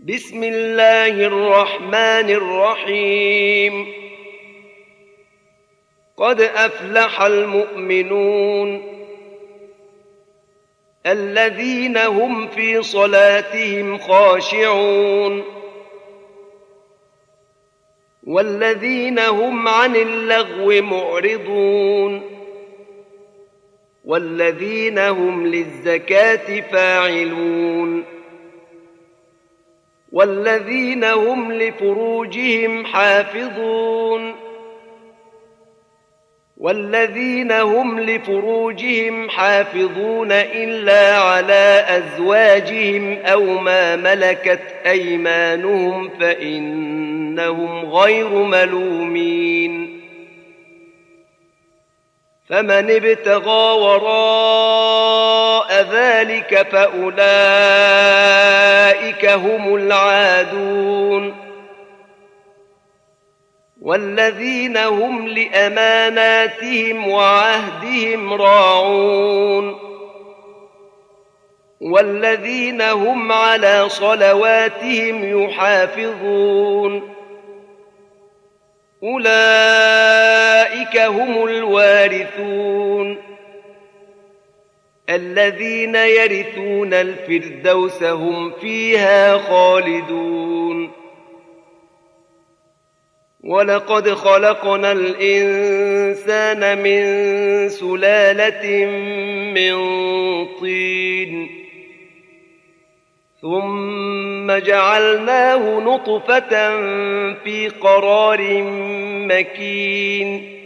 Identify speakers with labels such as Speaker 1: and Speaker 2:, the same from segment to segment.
Speaker 1: بسم الله الرحمن الرحيم. قد أفلح المؤمنون الذين هم في صلاتهم خاشعون والذين هم عن اللغو معرضون والذين هم للزكاة فاعلون والذين هم لفروجهم حافظون والذين هم لفروجهم حافظون إلا على أزواجهم أو ما ملكت أيمانهم فإنهم غير ملومين. فمن ابتغى وراء ذلك فأولئك هم العادون والذين هم لأماناتهم وعهدهم راعون والذين هم على صلواتهم يحافظون. أولئك هم الوارثون الذين يرثون الفردوس هم فيها خالدون. ولقد خلقنا الإنسان من سلالة من طين ثم جعلناه نطفة في قرار مكين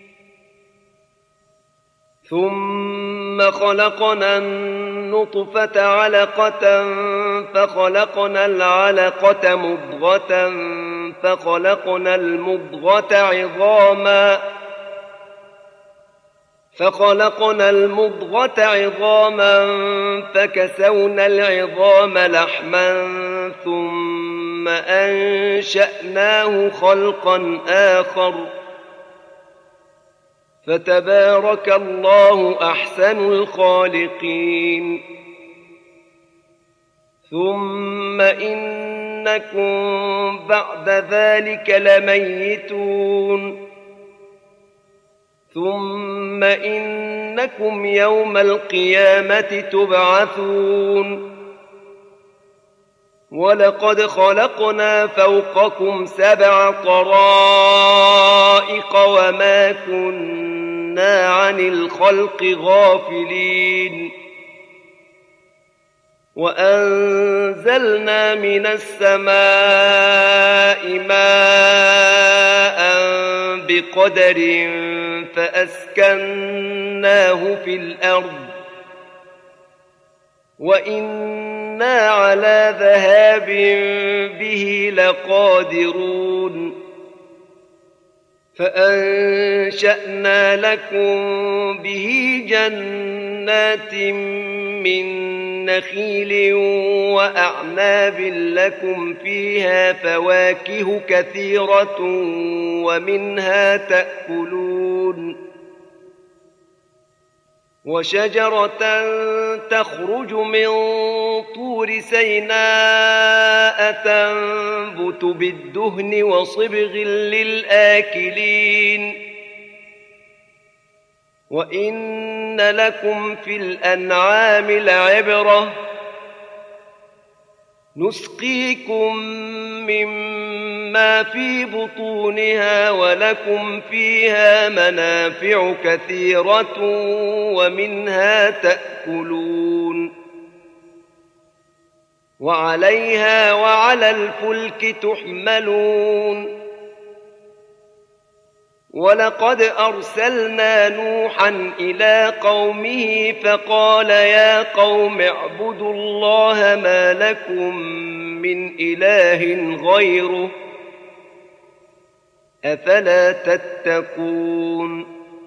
Speaker 1: ثم خلقنا النطفة علقة فخلقنا العلقة مضغة فخلقنا المضغة عظاما فكسونا العظام لحما ثم أنشأناه خلقا آخر فتبارك الله أحسن الخالقين. ثم إنكم بعد ذلك لميتون ثم إنكم يوم القيامة تبعثون. ولقد خلقنا فوقكم 7 طرائق وما كنا عن الخلق غافلين. وأنزلنا من السماء ماء بقدر فأسكناه في الأرض وإنا على ذهاب به لقادرون. فأنشأنا لكم به جنات من نخيل وأعناب لكم فيها فواكه كثيرة ومنها تأكلون. وشجرة تخرج من طور سيناء تنبت بالدهن وصبغ للآكلين. وإن لكم في الأنعام لعبرة نسقيكم مما في بطونها ولكم فيها منافع كثيرة ومنها تأكلون. وعليها وعلى الفلك تحملون. ولقد أرسلنا نوحا إلى قومه فقال يا قوم اعبدوا الله ما لكم من إله غيره أفلا تتقون.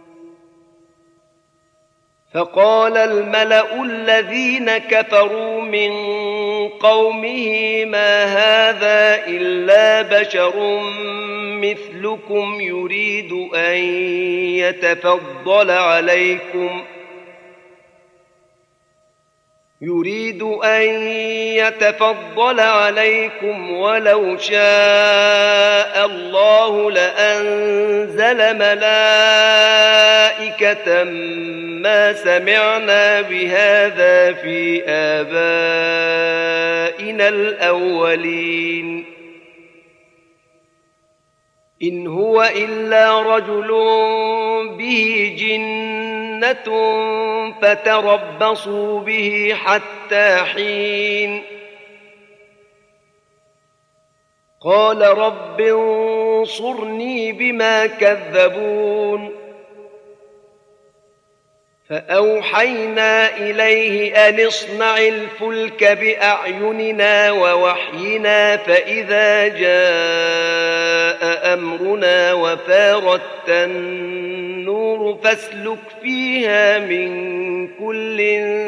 Speaker 1: فقال الملأ الذين كفروا من قومه ما هذا إلا بشر مثلكم يريد أن يتفضل عليكم يريد أن يتفضل عليكم ولو شاء الله لأنزل ملائكة ما سمعنا بهذا في آبائنا الأولين إن هو إلا رجل به جنة فتربصوا به حتى حين قال رب انصرني بما كذبون فأوحينا إليه أن اصنع الفلك بأعيننا ووحينا فإذا جاء أمرنا وفارت النور فاسلك فيها من كل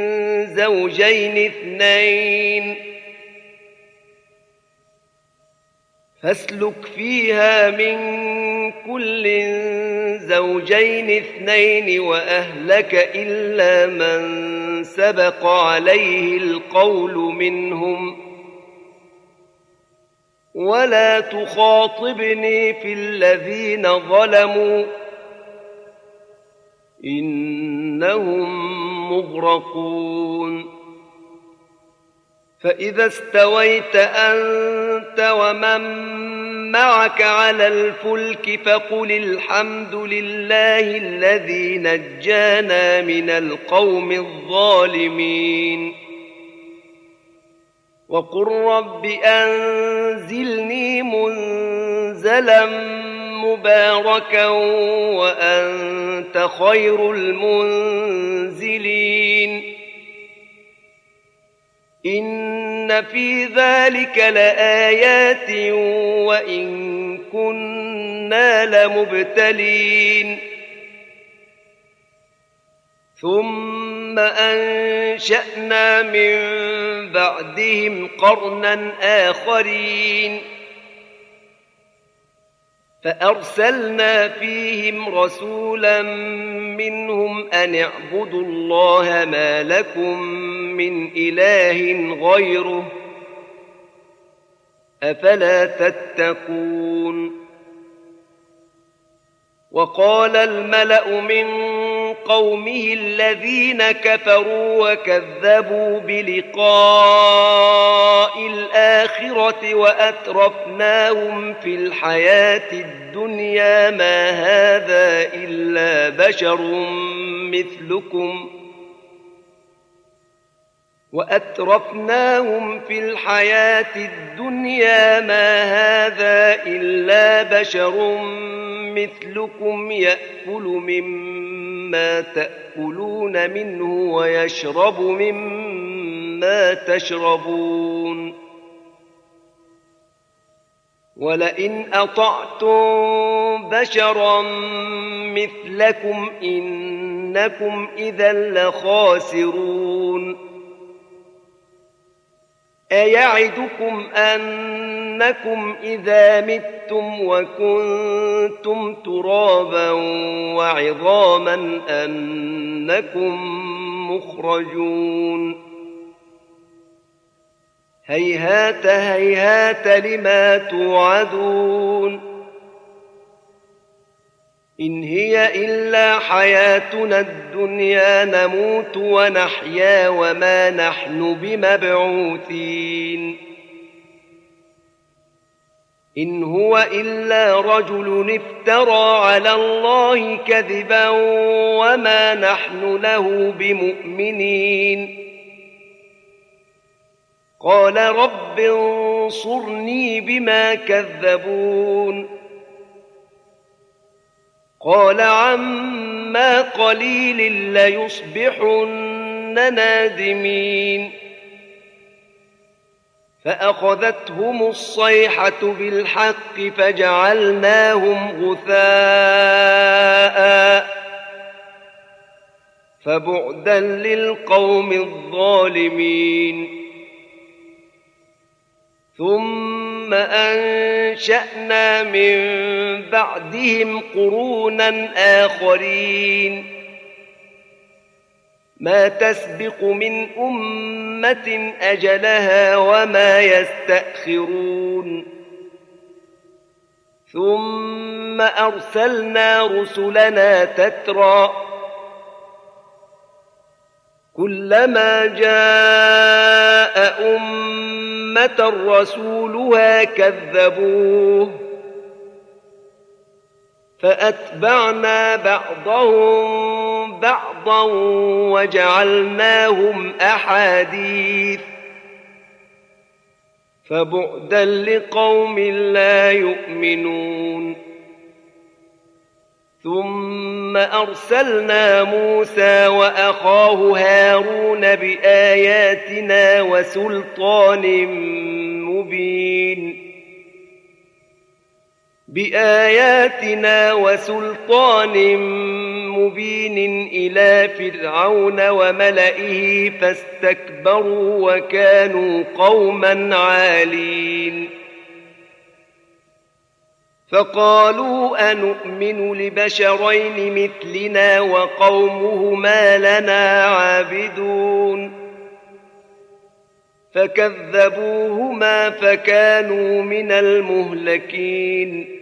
Speaker 1: زوجين اثنين وأهلك إلا من سبق عليه القول منهم ولا تخاطبني في الذين ظلموا إنهم مغرقون فإذا استويت أنت ومن معك على الفلك فقل الحمد لله الذي نجانا من القوم الظالمين وقل رب أنزلني منزلا مباركا وأنت خير المنزلين إن في ذلك لآيات وإن كنا لمبتلين ثم أنشأنا من بعدهم قرنا آخرين فأرسلنا فيهم رسولا منهم أن اعبدوا الله ما لكم من إله غيره أفلا تتقون وقال الملأ من قومه الذين كفروا وكذبوا بلقاء الآخرة وأترفناهم في الحياة الدنيا ما هذا إلا بشر مثلكم يأكل مما تأكلون منه ويشرب مما تشربون ولئن أطعتم بشرا مثلكم إنكم إذا لخاسرون أيعدكم أنكم إذا متم وكنتم ترابا وعظاما أنكم مخرجون هيهات هيهات لما توعدون إن هي إلا حياتنا الدنيا نموت ونحيا وما نحن بمبعوثين إن هو إلا رجل افترى على الله كذبا وما نحن له بمؤمنين قال رب انصرني بما كذبون قال عما قليل ليصبحن نادمين فأخذتهم الصيحة بالحق فجعلناهم غثاء فبعدا للقوم الظالمين ثم أنشأنا من بعدهم قرونا آخرين ما تسبق من أمة أجلها وما يستأخرون ثم أرسلنا رسلنا تترى كلما جاء أمة رسولها كذبوه فأتبعنا بعضهم بعضا وجعلناهم أحاديث فبعدا لقوم لا يؤمنون ثم أرسلنا موسى وأخاه هارون بآياتنا وسلطان مبين إلى فرعون وملئه فاستكبروا وكانوا قوما عالين فقالوا أنؤمن لبشرين مثلنا وقومهما لنا عابدون فكذبوهما فكانوا من المهلكين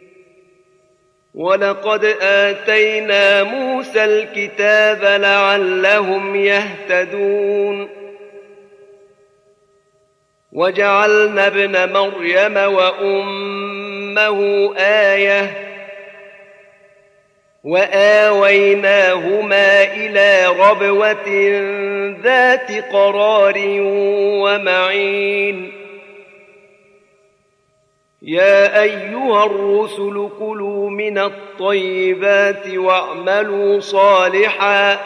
Speaker 1: ولقد آتينا موسى الكتاب لعلهم يهتدون وجعلنا ابن مريم وأمه آية وآويناهما إلى ربوة ذات قرار ومعين يا أيها الرسل كلوا من الطيبات واعملوا صالحا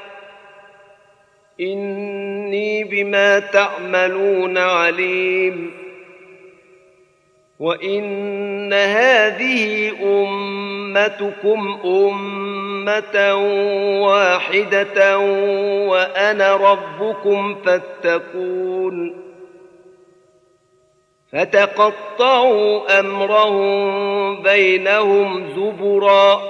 Speaker 1: إني بما تعملون عليم وإن هذه أمتكم أمة واحدة وأنا ربكم فاتقون فتقطعوا أمرهم بينهم زبرا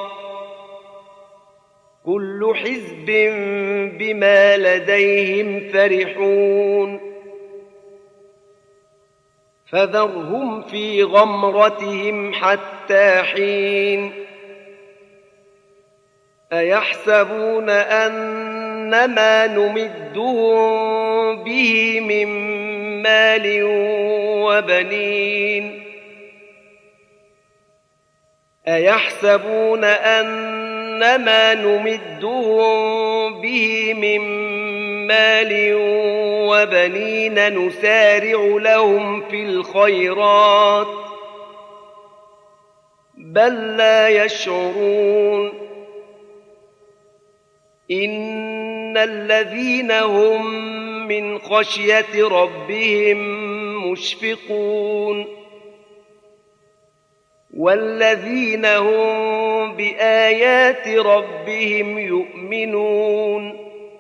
Speaker 1: كل حزب بما لديهم فرحون فذرهم في غمرتهم حتى حين أيحسبون أنما نمدهم به من مال وبنين أيحسبون أنما نمدهم به من مال وبنين نسارع لهم في الخيرات بل لا يشعرون إن الذين هم من خشية ربهم مشفقون والذين هم بآيات ربهم يؤمنون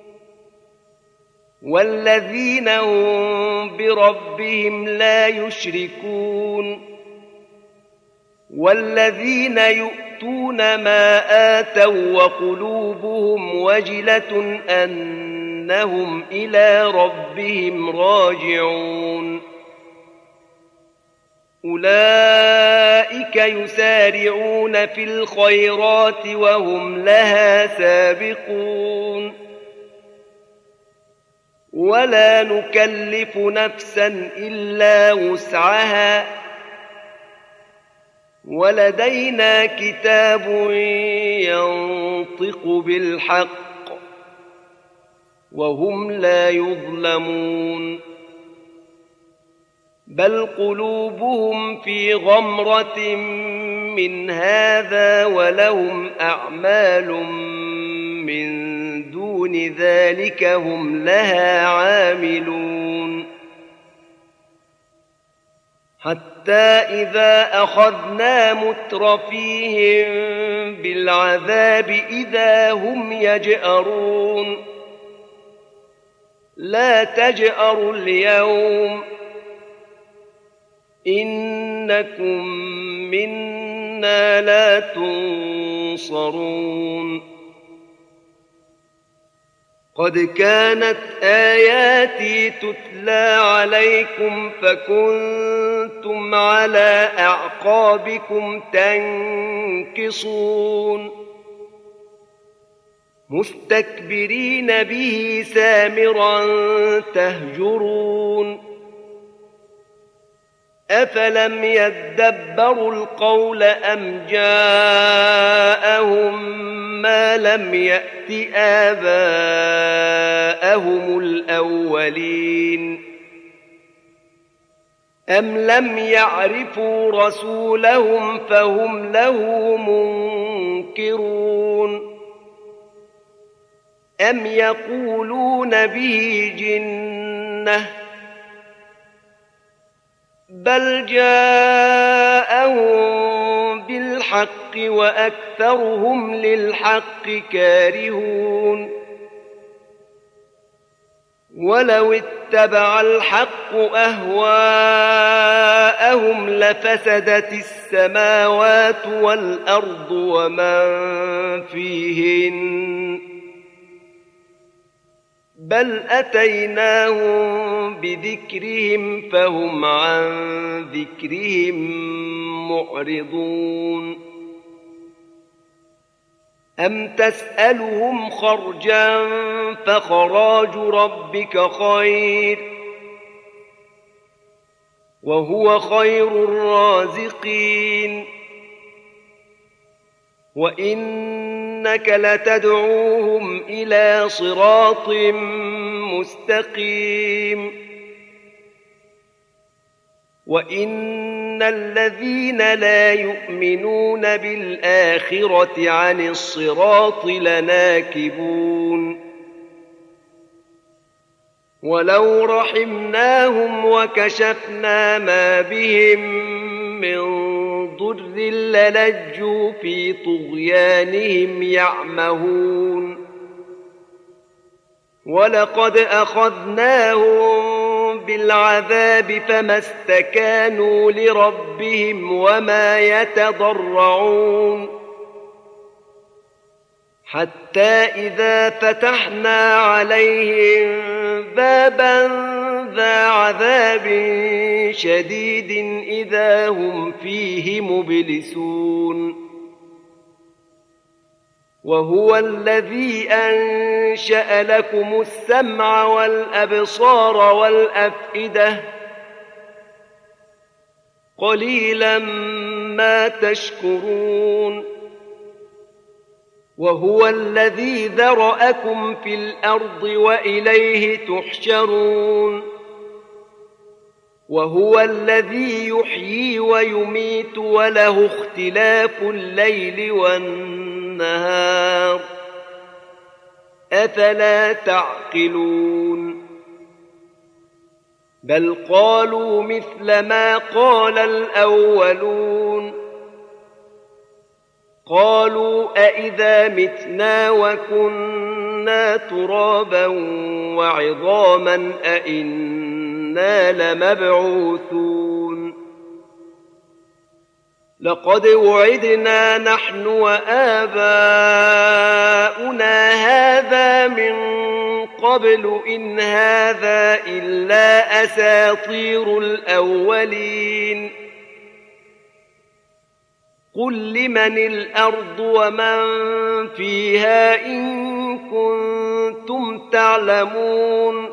Speaker 1: والذين هم بربهم لا يشركون والذين يؤتون ما آتوا وقلوبهم وجلة أنهم إلى ربهم راجعون أولئك يسارعون في الخيرات وهم لها سابقون ولا نكلف نفسا إلا وسعها ولدينا كتاب ينطق بالحق وهم لا يظلمون بل قلوبهم في غمرة من هذا ولهم أعمال من دون ذلك هم لها عاملون حتى إذا أخذنا مترفيهم بالعذاب إذا هم يجأرون لا تجأروا اليوم إنكم منا لا تنصرون قد كانت آياتي تتلى عليكم فكنتم على أعقابكم تنكصون مستكبرين به سامرا تهجرون أفلم يدبروا القول أم جاءهم ما لم يأت آباءهم الأولين أم لم يعرفوا رسولهم فهم له منكرون أم يقولون به جنة بل جاءهم بالحق وأكثرهم للحق كارهون ولو اتبع الحق أهواءهم لفسدت السماوات والأرض ومن فيهن بل أتيناهم بذكرهم فهم عن ذكرهم معرضون أم تسألهم خرجا فخراج ربك خير وهو خير الرازقين وإنك لتدعوهم إلى صراط مستقيم وإن الذين لا يؤمنون بالآخرة عن الصراط لناكبون ولو رحمناهم وكشفنا ما بهم من ضر للجوا في طغيانهم يعمهون ولقد أخذناهم بالعذاب فما استكانوا لربهم وما يتضرعون حتى إذا فتحنا عليهم بابا ذا عذاب شديد إذا هم فيه مبلسون وهو الذي أنشأ لكم السمع والأبصار والأفئدة قليلا ما تشكرون وهو الذي ذرأكم في الأرض وإليه تحشرون وهو الذي يحيي ويميت وله اختلاف الليل والنهار أفلا تعقلون بل قالوا مثل ما قال الأولون قالوا أئذا متنا وكنا ترابا وعظاما أئنا لمبعوثون لقد وعدنا نحن وآباؤنا هذا من قبل إن هذا إلا أساطير الأولين قل لمن الأرض ومن فيها إن كنتم تعلمون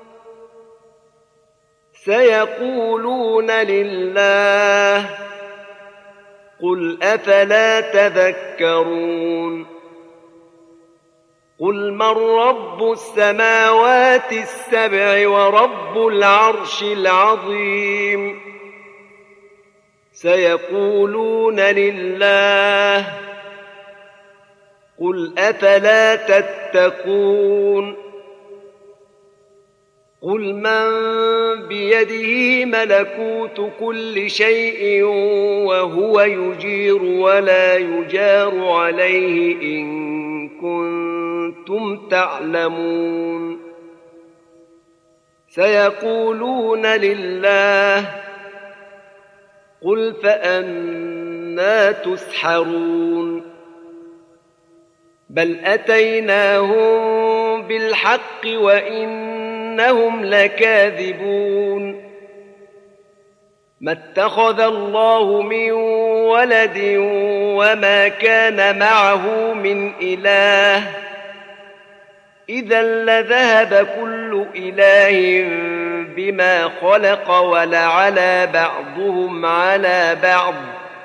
Speaker 1: سيقولون لله قل أفلا تذكرون قل من رب السماوات السبع ورب العرش العظيم سيقولون لله قل أفلا تتقون قل من بيده ملكوت كل شيء وهو يجير ولا يجار عليه إن كنتم تعلمون سيقولون لله قل فأنى تسحرون بل أتيناهم بالحق وإنهم لكاذبون ما اتخذ الله من ولد وما كان معه من إله إذا لذهب كل إله بما خلق ولعلى بعضهم على بعض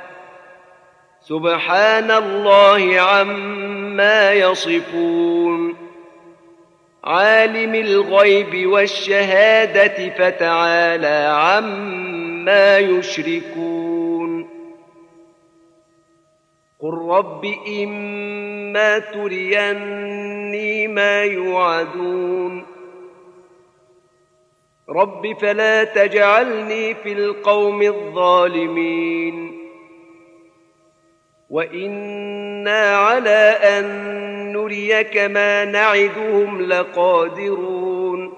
Speaker 1: سبحان الله عما يصفون عالم الغيب والشهادة فتعالى عما يشركون قل رب إما تريني ما يوعدون رب فلا تجعلني في القوم الظالمين وإنا على أن نريك ما نعدهم لقادرون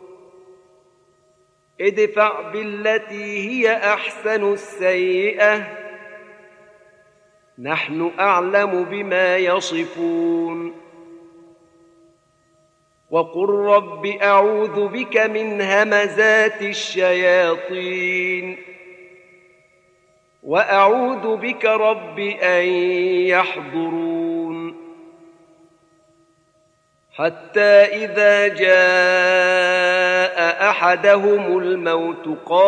Speaker 1: ادفع بالتي هي أحسن السيئة نحن أعلم بما يصفون وقل رب أعوذ بك من همزات الشياطين وأعوذ بك رب أن يحضرون حتى إذا جاء أحدهم الموت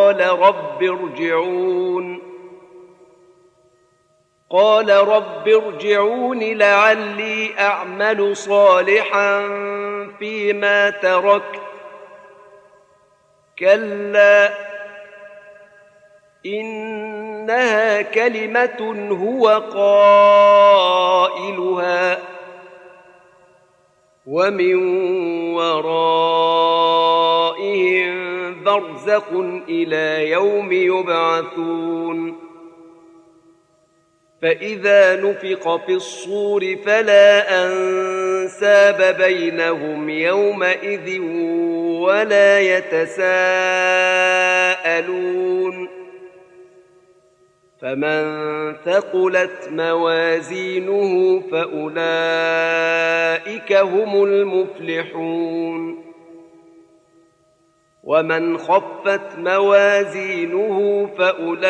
Speaker 1: قال رب ارجعون لعلي أعمل صالحا فيما تركت كلا إنها كلمة هو قائلها ومن ورائهم برزخ إلى يوم يبعثون فإذا نفخ في الصور فلا أنساب بينهم يومئذ ولا يتساءلون فمن ثقلت موازينه فأولئك هم المفلحون ومن خفت موازينه فأولئك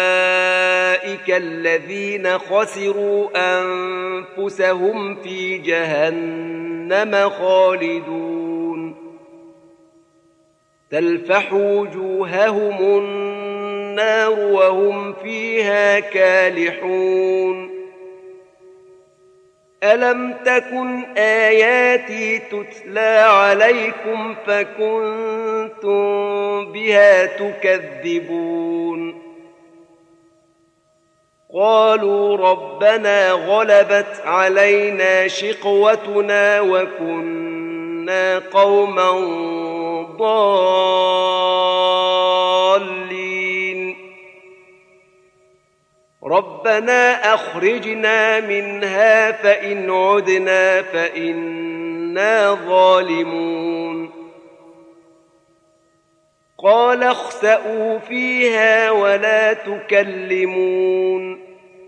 Speaker 1: الذين خسروا أنفسهم في جهنم خالدون تلفح وجوههم النار وهم فيها كالحون ألم تكن آياتي تتلى عليكم فكنتم بها تكذبون قالوا ربنا غلبت علينا شقوتنا وكنا قوما ضالين ربنا أخرجنا منها فإن عدنا فإنا ظالمون قال اخسئوا فيها ولا تكلمون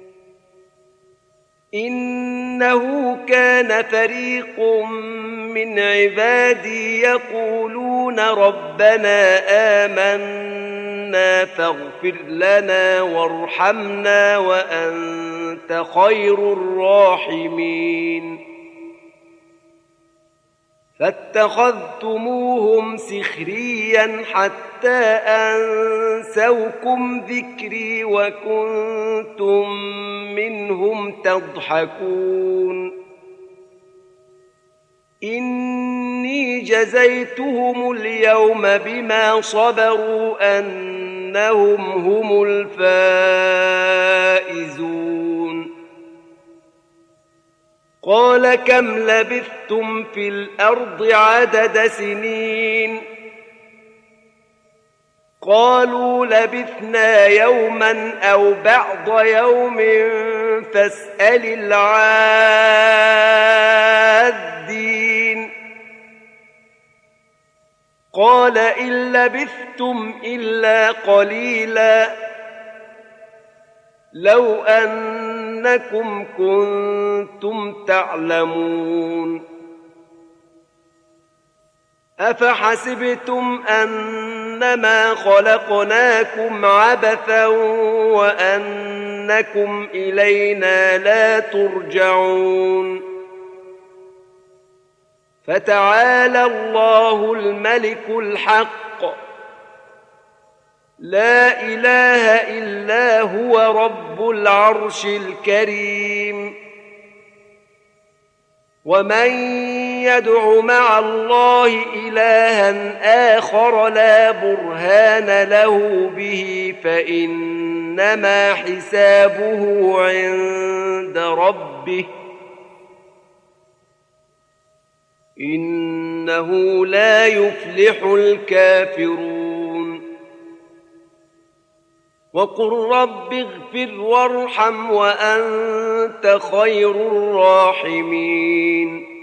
Speaker 1: إنه كان فريق من عبادي يقولون ربنا آمنا فاغفر لنا وارحمنا وأنت خير الراحمين فاتخذتموهم سخريا حتى أنسوكم ذكري وكنتم منهم تضحكون إني جزيتهم اليوم بما صبروا أنهم هم الفائزون قال كم لبثتم في الأرض عدد سنين قالوا لبثنا يوما أو بعض يوم فاسأل العادين قال إن لبثتم إلا قليلا لو أنكم كنتم تعلمون أفحسبتم أنما خلقناكم عبثا وأنكم إلينا لا ترجعون فتعالى الله الملك الحق لا إله إلا هو رب العرش الكريم ومن يدع مع الله إلها آخر لا برهان له به فإنما حسابه عند ربه إنه لا يفلح الكافرون وقل رب اغفر وارحم وأنت خير الراحمين